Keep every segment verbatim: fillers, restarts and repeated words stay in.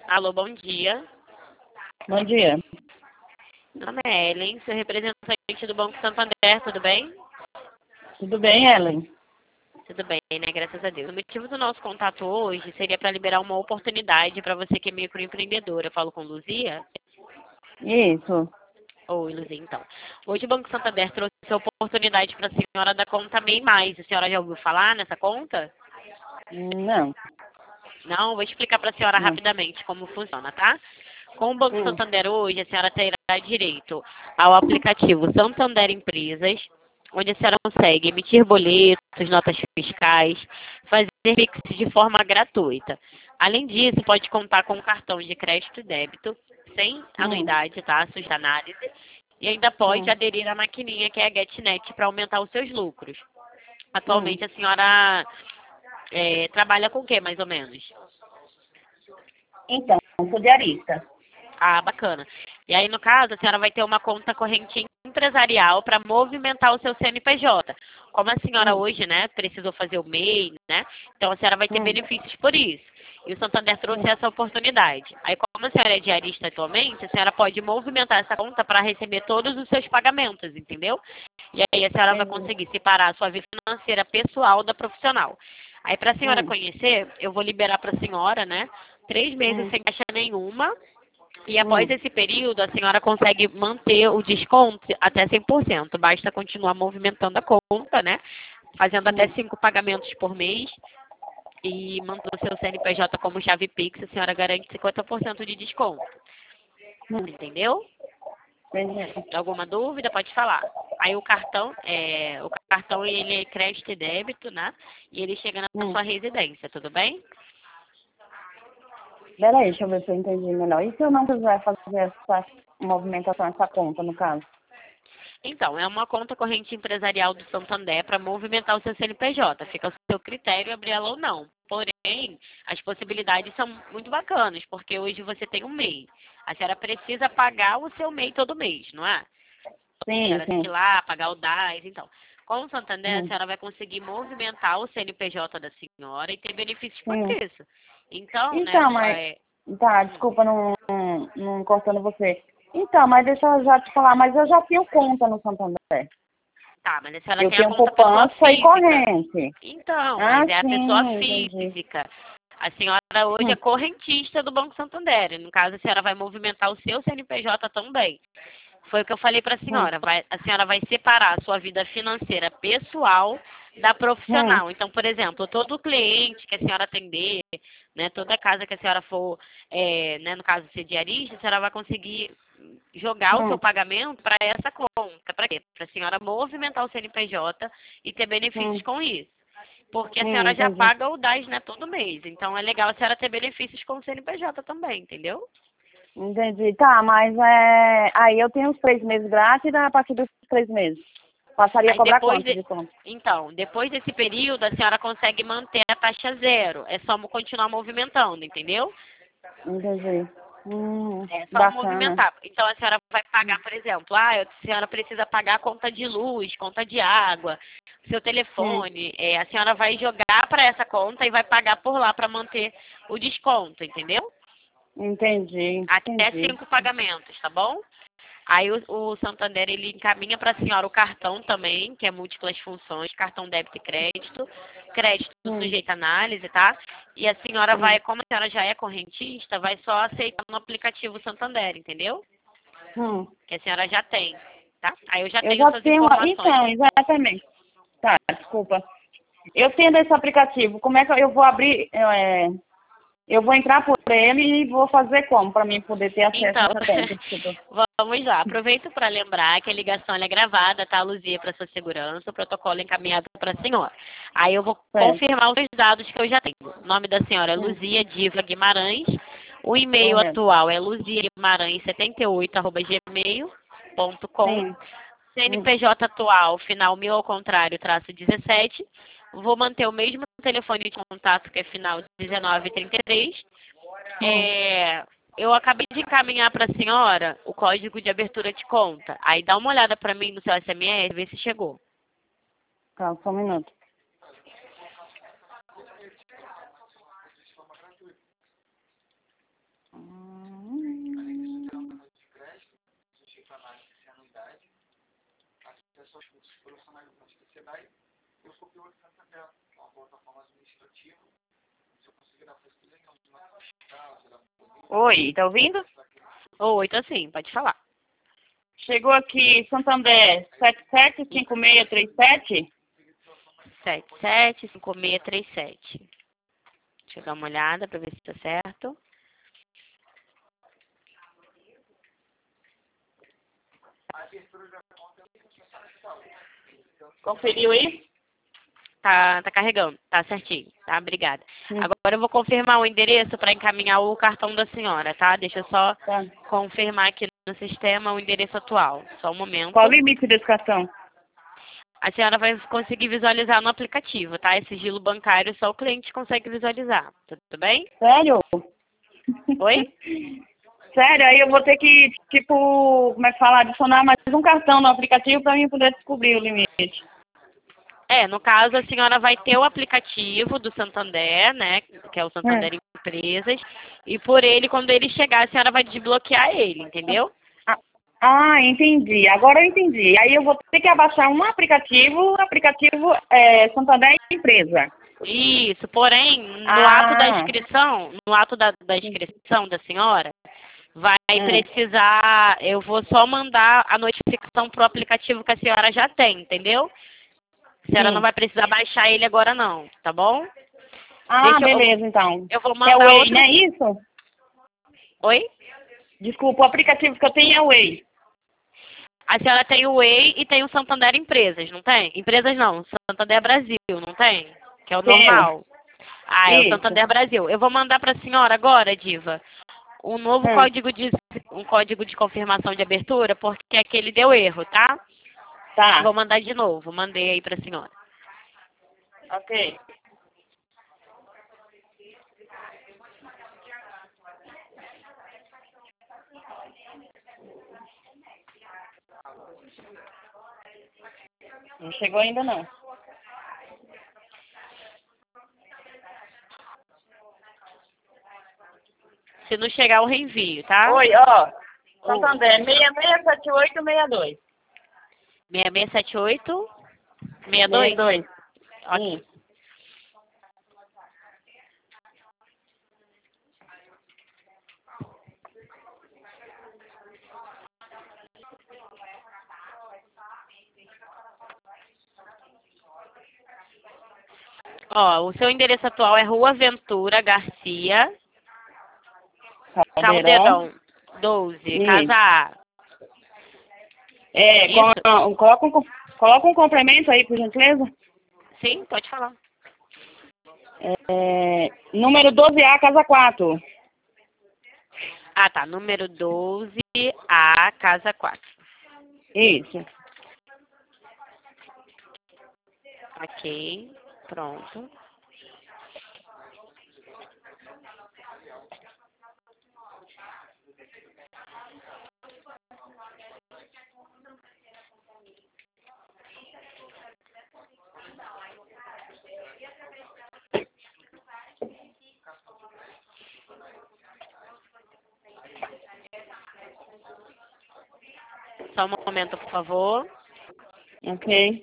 Alô, bom dia. Bom dia. Meu nome é Ellen, sou representante do Banco Santander, tudo bem? Tudo bem, Ellen? Tudo bem, né? Graças a Deus. O motivo do nosso contato hoje seria para liberar uma oportunidade para você que é microempreendedora. Eu falo com Luzia? Isso. Oi, Luzia, então. Hoje o Banco Santander trouxe essa oportunidade para a senhora da conta MEI Mais. A senhora já ouviu falar nessa conta? Não. Não, vou explicar para a senhora Não. rapidamente como funciona, tá? Com o Banco Hum. Santander hoje, a senhora terá direito ao aplicativo Santander Empresas, onde a senhora consegue emitir boletos, notas fiscais, fazer Pix de forma gratuita. Além disso, pode contar com cartão de crédito e débito, sem Hum. anuidade, tá? Suja análise. E ainda pode Hum. aderir à maquininha que é a GetNet para aumentar os seus lucros. Hum. Atualmente a senhora é, trabalha com o que, mais ou menos? Então, sou diarista. Ah, bacana. E aí, no caso, a senhora vai ter uma conta corrente empresarial para movimentar o seu C N P J. Como a senhora Hum. hoje, né, precisou fazer o MEI, né, então a senhora vai ter Hum. benefícios por isso. E o Santander trouxe Hum. essa oportunidade. Aí, como a senhora é diarista atualmente, a senhora pode movimentar essa conta para receber todos os seus pagamentos, entendeu? E aí a senhora vai Entendi. conseguir separar a sua vida financeira pessoal da profissional. Aí, para a senhora Hum. conhecer, eu vou liberar para a senhora, né, três meses Hum. sem taxa nenhuma. E após Hum. esse período, a senhora consegue manter o desconto até cem por cento. Basta continuar movimentando a conta, né? Fazendo até Hum. cinco pagamentos por mês e mantendo o seu C N P J como chave Pix, a senhora garante cinquenta por cento de desconto. Hum. Entendeu? Entendi. Alguma dúvida? Pode falar. Aí o cartão, é, o cartão ele é crédito e débito, né? E ele chega na Hum. sua residência, tudo bem? Peraí, deixa eu ver se eu entendi melhor. E se eu não quiser fazer essa movimentação, essa conta, no caso? Então, é uma conta corrente empresarial do Santander para movimentar o seu C N P J. Fica ao seu critério abrir ela ou não. Porém, as possibilidades são muito bacanas, porque hoje você tem um MEI. A senhora precisa pagar o seu MEI todo mês, não é? A Sim, senhora tem que ir sim. lá, pagar o D A S, então. Com o Santander, a Hum. senhora vai conseguir movimentar o C N P J da senhora e ter benefícios por Sim. isso. Então, né, Então, mas... é, Tá, hum, desculpa não, não, não cortando você. Então, mas deixa eu já te falar, mas eu já tenho conta no Santander. tá, mas a senhora Eu tem a tenho conta pessoa poupança e física. corrente. Então, Ah, mas é a pessoa sim, entendi. física. A senhora hoje é Hum. correntista do Banco Santander. No caso, a senhora vai movimentar o seu C N P J também. Foi o que eu falei para a Hum. senhora. Vai, a senhora vai separar a sua vida financeira pessoal da Hum. profissional. Então, por exemplo, todo cliente que a senhora atender, né, toda casa que a senhora for, é, né, no caso, ser diarista, a senhora vai conseguir jogar o seu Hum. pagamento para essa conta. Para quê? Para a senhora movimentar o C N P J e ter benefícios Hum. com isso. Porque a Hum, senhora já entendi. paga o D A S, né, todo mês. Então é legal a senhora ter benefícios com o C N P J também, entendeu? Entendi. Tá, mas é... aí eu tenho os três meses grátis e a partir dos três meses. Passaria a Aí cobrar depois quanto de... de conta? Então, depois desse período, a senhora consegue manter a taxa zero. É só continuar movimentando, entendeu? Entendi. Hum, É só bacana. movimentar. Então a senhora vai pagar, por exemplo, ah, a senhora precisa pagar a conta de luz, conta de água, seu Hum, telefone. É, a senhora vai jogar para essa conta e vai pagar por lá para manter o desconto, entendeu? entendi, Até entendi. cinco pagamentos, tá bom? Aí o, o Santander ele encaminha para a senhora o cartão também, que é múltiplas funções, cartão débito e crédito, crédito Hum, sujeito à análise, tá? E a senhora hum, vai, como a senhora já é correntista, vai só aceitar no aplicativo Santander, entendeu? hum. Que a senhora já tem, tá? Aí eu já Eu tenho já essas tenho uma... informações. Então, exatamente. Tá, desculpa. Eu tenho esse aplicativo. Como é que eu eu vou abrir? É, eu vou entrar por ele e vou fazer como para mim poder ter acesso a Então, essa conta? Desculpa. vamos lá. Aproveito para lembrar que a ligação ela é gravada, tá, Luzia, para sua segurança, o protocolo é encaminhado para a senhora. Aí eu vou Certo. confirmar os dados que eu já tenho. O nome da senhora é Hum, Luzia Diva Guimarães. O e-mail correto. atual é luziaguimarães setenta e oito arroba gmail ponto com. Sim. Hum, C N P J atual, final mil ao contrário, traço dezessete. Vou manter o mesmo telefone de contato, que é final dezenove trinta e três. hum. É, eu acabei de encaminhar para a senhora o código de abertura de conta. Aí dá uma olhada para mim no seu S M S, vê se chegou. Tá, só um minuto. Hum. Oi, tá ouvindo? Oi, tô sim, pode falar. Chegou aqui Santander sete sete cinco seis três sete. sete sete cinco seis três sete. Deixa eu dar uma olhada pra ver se tá certo. Conferiu aí? Tá, tá carregando, tá certinho, tá? Obrigada. Hum. Agora eu vou confirmar o endereço para encaminhar o cartão da senhora, tá? Deixa eu só Tá. confirmar aqui no sistema o endereço atual. Só um momento. Qual o limite desse cartão? A senhora vai conseguir visualizar no aplicativo, tá? Esse sigilo bancário só o cliente consegue visualizar. Tudo bem? Sério? Oi? Sério, aí eu vou ter que, tipo, como é que fala, adicionar mais um cartão no aplicativo para mim poder descobrir o limite. É, no caso, a senhora vai ter o aplicativo do Santander, né? Que é o Santander Hum. Empresas. E por ele, quando ele chegar, a senhora vai desbloquear ele, entendeu? Ah, ah, entendi. Agora eu entendi. Aí eu vou ter que abaixar um aplicativo, o aplicativo é, Santander Empresa. Isso, porém, no Ah. ato da inscrição, no ato da, da inscrição da senhora, vai Hum. precisar, eu vou só mandar a notificação pro aplicativo que a senhora já tem, entendeu? A senhora Sim. não vai precisar baixar ele agora não, tá bom? Ah, Deixa beleza, eu, então. Eu vou É mandar o Way, outro... não é isso? Oi? Desculpa, o aplicativo que eu tenho é o Way. A senhora tem o Way e tem o Santander Empresas, não tem? Empresas não, Santander Brasil, não tem? Que é o Tenho. normal. Ah, é o Isso. Santander Brasil. Eu vou mandar para a senhora agora, Diva, um novo Hum. código de um código de confirmação de abertura, porque aquele deu erro, tá? Tá. Vou mandar de novo. Mandei aí para a senhora. Ok. Não chegou ainda não. Se não chegar, eu reenvio, tá? Oi, ó. Santander, seis seis sete oito seis dois. seis seis sete oito seis dois? seis dois. Ok. Hum. Ó, o seu endereço atual é Rua Ventura Garcia, Caldeirão, doze, Isso. Casa A. É, Isso? com, coloca, um, coloca um complemento aí, por gentileza. Sim, pode falar. É, número doze A, casa quatro. Ah, tá. Número doze A, Casa quatro. Isso. Ok, pronto. Só um momento, por favor. Ok.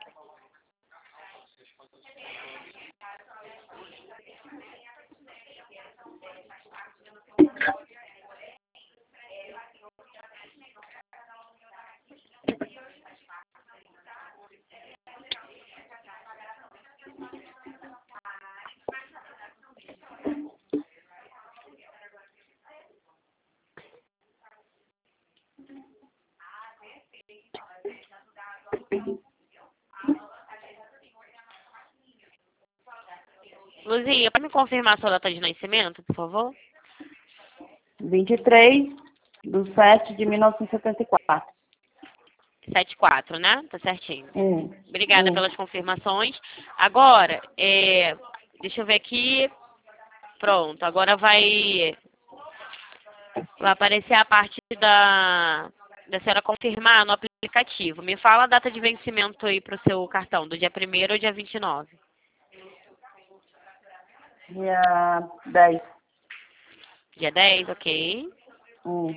Luzia, pode me confirmar a sua data de nascimento, por favor? vinte e três de sete de mil novecentos e setenta e quatro. setenta e quatro, né? Tá certinho. Hum. Obrigada Hum. pelas confirmações. Agora, é, deixa eu ver aqui. Pronto, agora vai, vai aparecer a parte da, da senhora confirmar no aplicativo. Me fala a data de vencimento aí para o seu cartão, do dia primeiro ou dia vinte e nove? Dia dez. Dia dez, ok. Hum.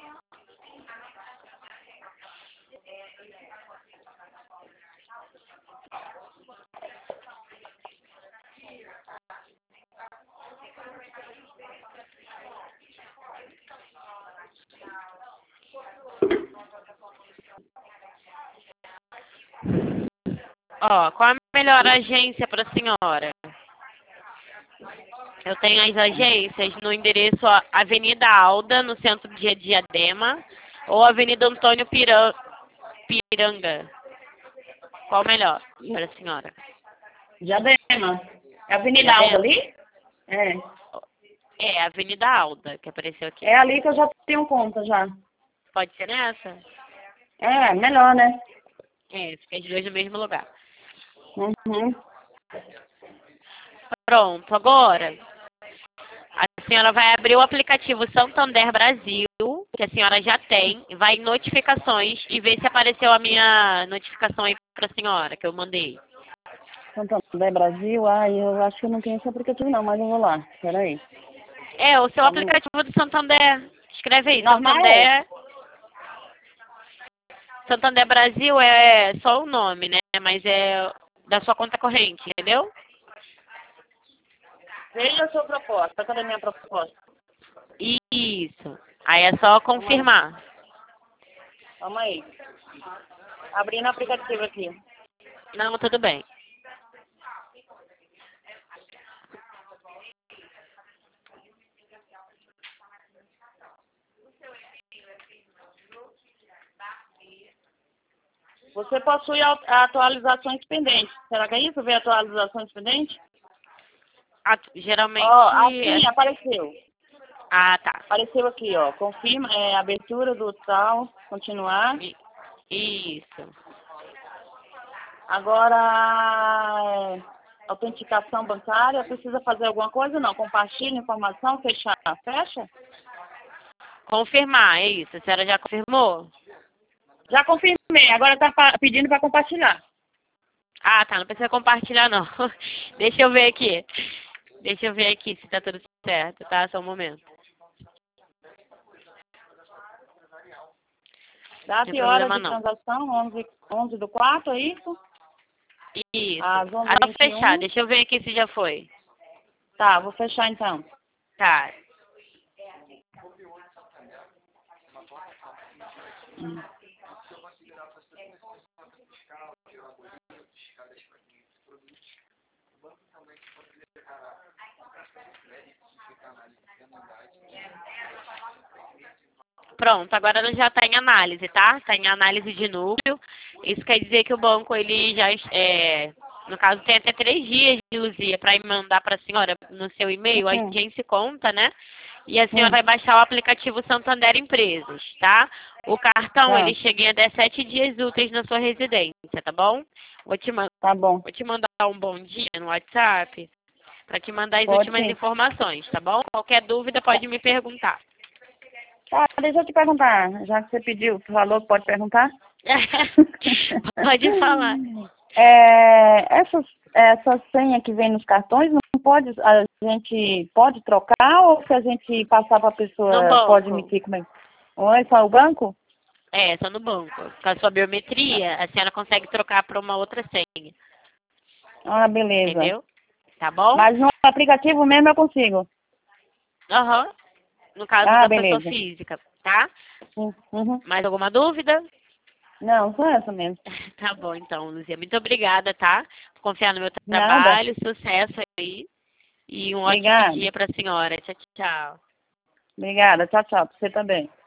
Ó, qual a melhor agência para a senhora? Eu tenho as agências no endereço ó, Avenida Alda, no centro de Diadema, ou Avenida Antônio Piran- Piranga. Qual melhor para a senhora? Diadema. É a Avenida Diadema? Alda ali? É. É, Avenida Alda, que apareceu aqui. É ali que eu já tenho conta, já. Pode ser nessa? É, melhor, né? É, fica as duas no mesmo lugar. Uhum. Pronto, agora a senhora vai abrir o aplicativo Santander Brasil, que a senhora já tem, vai em notificações e ver se apareceu a minha notificação aí para a senhora, que eu mandei. Santander Brasil, ai, eu acho que eu não tenho esse aplicativo não, mas eu vou lá. Peraí. É, o seu Tá bom. aplicativo do Santander. Escreve aí, Normal? Santander. Santander Brasil é só o nome, né? Mas é da sua conta corrente, entendeu? Veja a sua proposta. Cadê a minha proposta? Isso. Aí é só confirmar. Calma aí. Abrindo o aplicativo aqui. Não, tudo bem. Você possui a a atualizações pendentes. Será que é isso? Ver atualizações pendentes? Ah, geralmente. Ó, aqui apareceu. Ah, tá. Apareceu aqui, ó. Confirma, é, abertura do tal, continuar. I- Isso. Agora, é, autenticação bancária, precisa fazer alguma coisa? Não. Compartilha informação, fechar. Fecha? Confirmar, é isso. A senhora já confirmou? Já confirmei. Agora está pedindo para compartilhar. Ah, tá. Não precisa compartilhar, não. Deixa eu ver aqui. Deixa eu ver aqui se tá tudo certo, tá? Só um momento. Data Não e tem hora problema, de não. transação, onze, onze do quatro, é isso? Isso. Às onze Ah, e só vinte e fechar. um. Deixa eu ver aqui se já foi. Tá, vou fechar então. Tá. Hum. Pronto, agora ela já está em análise, tá? Está em análise de núcleo. Isso quer dizer que o banco, ele já, é, no caso, tem até três dias de Luzia para mandar para a senhora no seu e-mail, a Hum. agência conta, né? E a senhora Hum. vai baixar o aplicativo Santander Empresas, tá? O cartão, Tá. ele chega em até sete dias úteis na sua residência, tá bom? Vou te, man Tá bom. vou te mandar um bom dia no WhatsApp para te mandar as Pode últimas sim. informações, tá bom? Qualquer dúvida pode me perguntar. Tá, deixa eu te perguntar. Já que você pediu, falou que pode perguntar? Pode falar. É, essa, essa senha que vem nos cartões, não pode, a gente pode trocar ou se a gente passar para a No pessoa banco. pode emitir como é? Oi, só o banco? É, só no banco. Com a sua biometria, a senhora consegue trocar para uma outra senha. Ah, beleza. Entendeu? Tá bom? Mas no aplicativo mesmo eu consigo. Aham. No caso Ah, da beleza. pessoa física, tá? Uhum. Mais alguma dúvida? Não, só essa mesmo. Tá bom, então, Luzia. Muito obrigada, tá? Por confiar no meu Nada. trabalho. Sucesso aí. E um ótimo Obrigada. dia para a senhora. Tchau, tchau. Obrigada. Tchau, tchau. Pra você também.